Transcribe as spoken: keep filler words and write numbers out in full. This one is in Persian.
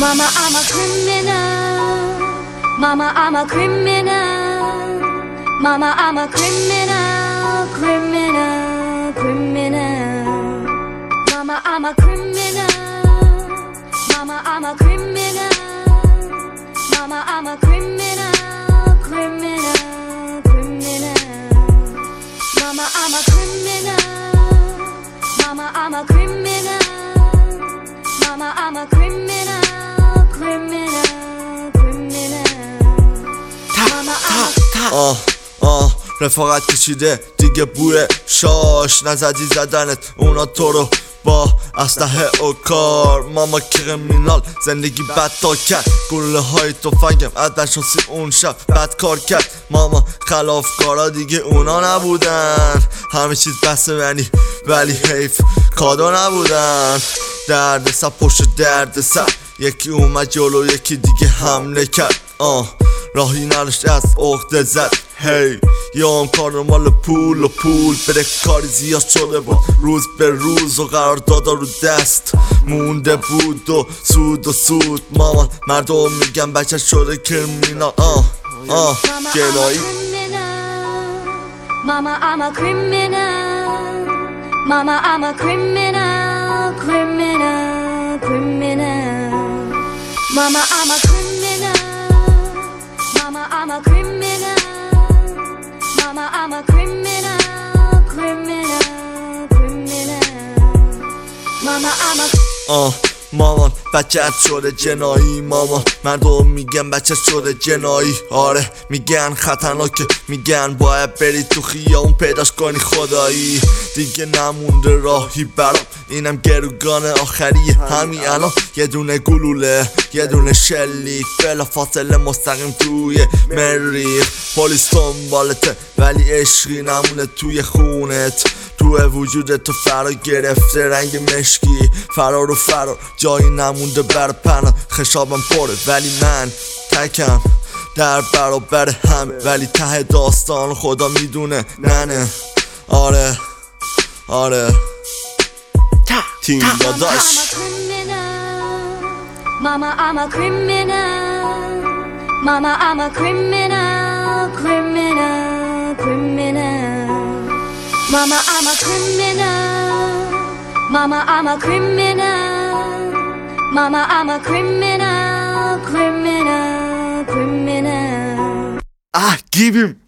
Mama, I'm a criminal. Mama, I'm a criminal. Mama, I'm a criminal, criminal, criminal. Mama, I'm a criminal. Mama, I'm a criminal. Mama, I'm a criminal, criminal, criminal. Mama, I'm a criminal. Mama, I'm a criminal. Mama, I'm a criminal, criminal, criminal. Mama, I'm a آه آه رفاقت کشیده دیگه بوی شاش نزدی زدنت اونا تو رو با اسلحه و کار. ماما کریمینال زندگی بد تا کرد، گلوله های تفنگم از نشانسی اون شب بد کار کرد. ماما خلافکارا دیگه اونا نبودن، همه چیز بس منی ولی حیف کادو نبودن. درد سر پشت درد سر، یکی اومد جلو یکی دیگه حمله کرد. آه راهی نداشت از عقده زد. هی یا هم کار مال پول و پول بره، کاری زیاد شده بود روز به روز و قرار دادا رو دست مونده بود و سود و سود. مامان مردم میگن بچه شده کریمینال. آه آه گلایی. Mama, I'm a criminal. Mama, I'm a criminal, criminal, criminal. Mama, I'm a criminal. Mama, I'm a criminal. Mama, I'm a criminal, criminal, criminal. Mama, I'm a آه مامان بچت شده جنایی. مامان مردم میگن بچه شده جنایی. آره میگن خطرناکه، میگن باید بری تو خیابون پیداش کنی خدایی. دیگه نمونده راهی برام، اینم گروگان آخریه همین الان. یه دونه گلوله یه دونه شلیک بلا فاصله مستقیم توی مریخ. پلیس دنبالته ولی عشقی نمونه توی خونت. تو وجودت تو فرا گرفته رنگ مشکی. فرار و فرار جایی نمونده بر پناه. خشابم پره ولی من تکم در برابر همه، ولی ته داستان خدا میدونه ننه. آره آره تیم داداش. Mama, I'm a criminal. Mama, I'm a criminal, criminal, criminal. Mama, I'm a criminal. Mama, I'm a criminal. Mama, I'm a criminal, criminal, criminal. Ah, give him.